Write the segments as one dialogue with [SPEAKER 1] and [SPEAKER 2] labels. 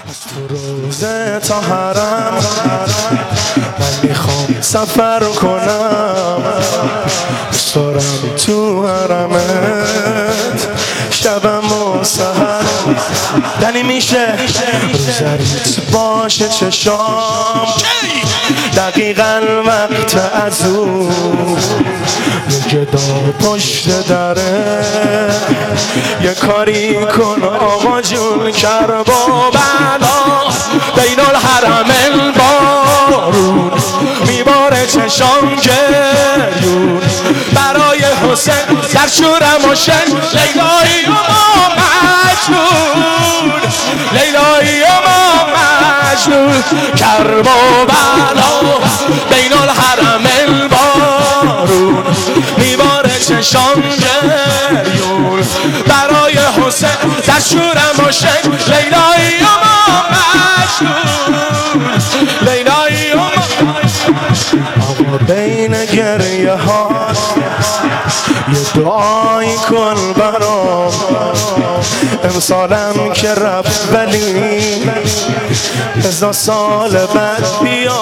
[SPEAKER 1] تو روزه تا حرم من میخوام سفر کنم، دوست دارم تو حرمت شبم و سحر دنی میشه روزریت باشه چشام دقیقا وقت از اون یه گدا پشت دره یه کاری کن آقا جون کربا بلا بین الحرمین بارون میباره چشام گریون برای حسین در شورم و شن لیلایی و ما مجنون لیلایی و ما مجنون کربا بلا بین الحرمین بارون میباره چشام گریون برای حسین در شورم و شن لیلایی و ما مجنون لیلایی و ما آقا بین گریه ها یه دعایی کن برام امسالم که رفت ولی 1000 سال بعد بیا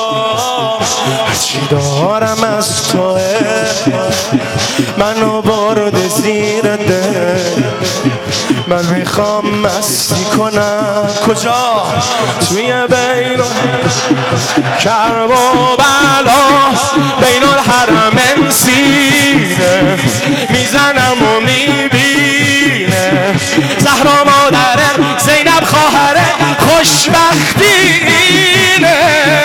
[SPEAKER 1] چی دارم از توه منو برد زیر ده من میخوام مستی کنم کجا توی بین کرب و بلا بین الحرمین سینه میزنم و میبینه زهرا مادره زینب خواهره خوشبختی اینه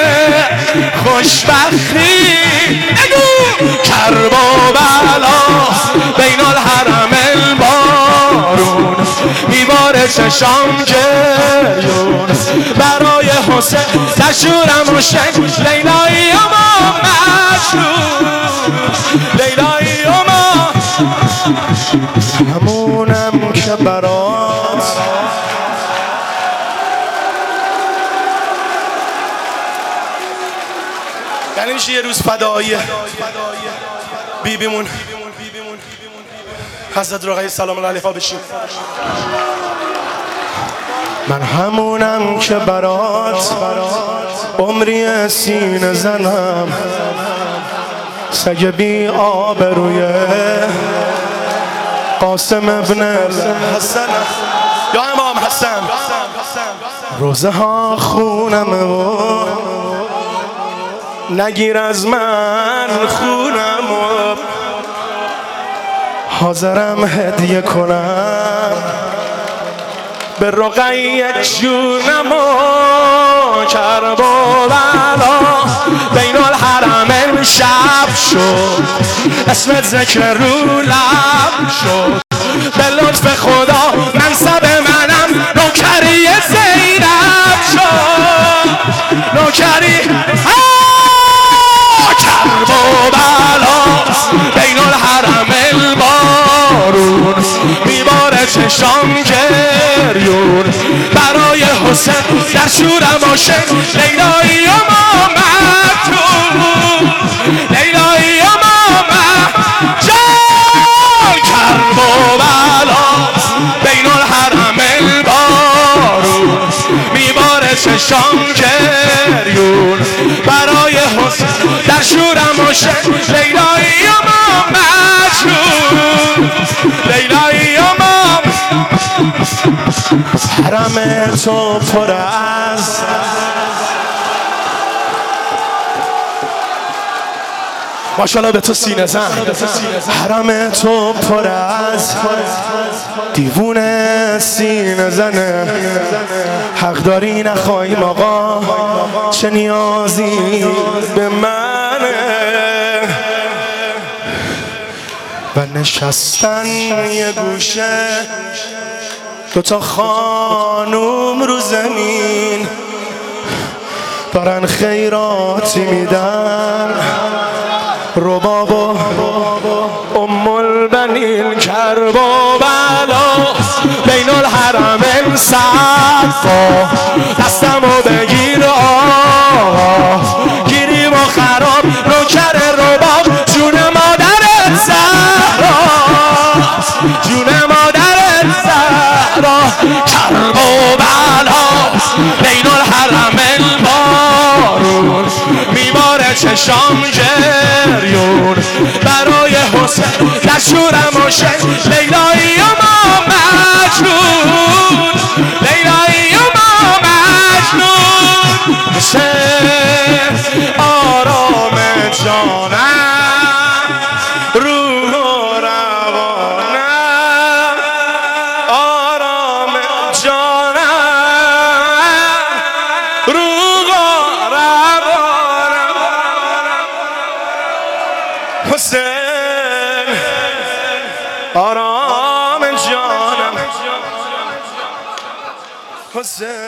[SPEAKER 1] خوشبختی کرب و بلا بین الحرمین بارون میباره چشام گریون برای حسین در شورم و شن لیلایی و ما مجنون لیلایی و ما همونم که برات یعنی میشه یه روز فدایی بیبیمون حضرت رقیه سلام الله علیها بشیم. من همونم که برات عمری سینه زنم سگ بی آبروی قاسم ابن الحسن یا امام حسن روزه ها خونمه و نگیر از من خونم و حاضرم هدیه کنم به رقیه جونم و کرب و بلا بین الحرمین شب شد اسمت ذکر رو لب شد به لطف خدا منصب منم نوکری زینب شد نوکری کرب و بلا بین الحرمین بارون میباره چشام گریون برای حسین در شورم و شن لیلایی و ما مجنون لیلایی و ما مجنون کرب و بلا بین الحرمین بارون میباره چشام گریون برای حسین در شورم و شن لیلایی و ما مجنون لیلایی و ما حرم تو پر از ماشاءالله به تو سینه زن حرم تو پر از دیوونه سینه زنه حق داری نخواهیم آقا چه نیازی به منه و نشستن یه گوشه دوتا خانوم رو زمین دارن خیراتی میدن رباب و ام البنین کرب و بلا بین الحرمین صفا دستمو بگیر آقا گیریم و خراب نوکر رباب جون مادرت زهرا جون مادرت زهرا کرب و بلا چشام گریون برای حسین دستورم و شد لیلایی و ما مجنون لیلایی و ما مجنون حسین آرام جانم روح و روانم آرام جانم روح و روانم حسین آرام جانم حسین